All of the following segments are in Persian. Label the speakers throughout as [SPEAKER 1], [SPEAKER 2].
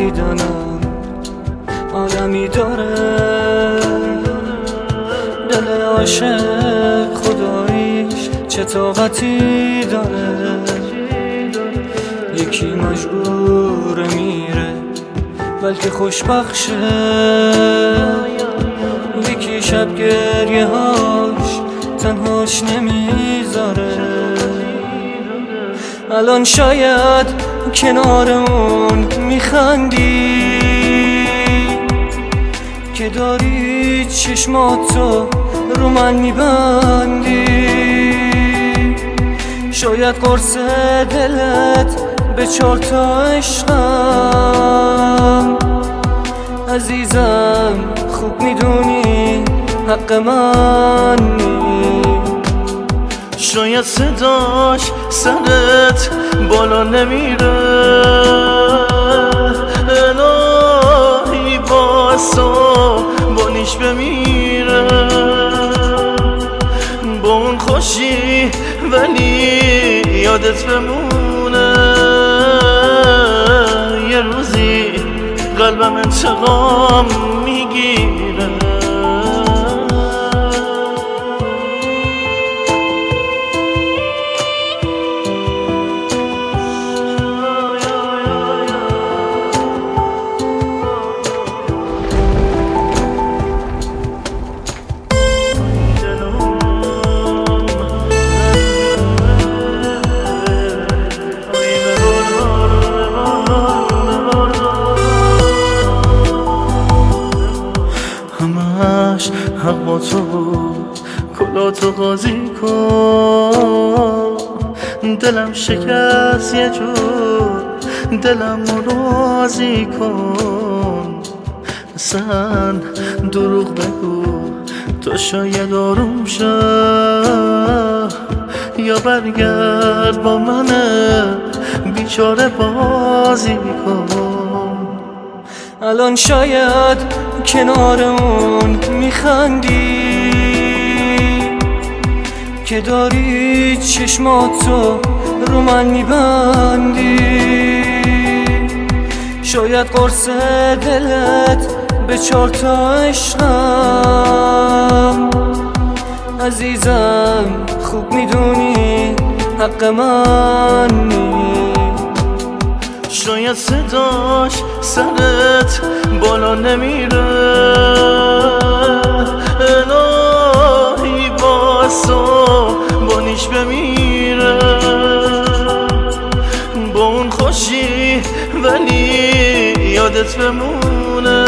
[SPEAKER 1] دیدنم عالمی داره، دل عاشق خداییش چه طاقتی داره. یکی مجبور میره بلکه خوشبخشه، یکی شب گریه هاش تنهاش نمیذاره. الان شاید کنار اون میخندی که داری چشماتو رو من میبندی. شاید قرص دلت به 4 تا عشقم. عزیزم خوب میدونی حق منی.
[SPEAKER 2] شاید صداش سرت بالا نمیره، الهی باسا بانیش بمیره. با اون خوشی ولی یادت بمونه، یه روزی قلبم انتقام میگیره. حق با تو بود کلاتو قاضی کن. دلم شکست یه جور، دلم راضی کن. اصلا دروغ بگو تو شاید آروم شد، یا برگرد با من بیچاره بازی کن.
[SPEAKER 1] الان شاید کنار اون میخندی که داری چشماتو رو من میبندی. شاید قرص دلت به 4 تا عشقم. عزیزم خوب میدونی حق منی.
[SPEAKER 2] شاید صداش سرت بالا نمیره، الهی باسا بانیش بمیره. با اون خوشی ولی یادت بمونه،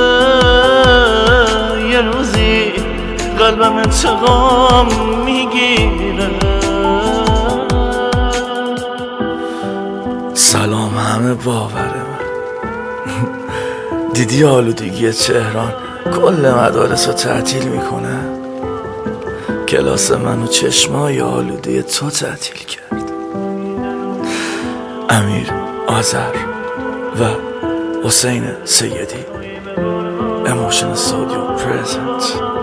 [SPEAKER 2] یه روزی قلبم انتقام میگیره.
[SPEAKER 3] سلام همه باور من. دیدی آلودگی تهران کل مدارس رو تعطیل میکنه؟ کلاس منو چشمای آلوده تو تعطیل کرد. امیر آذر و حسین سیدی، اموشن استودیو پرزنت.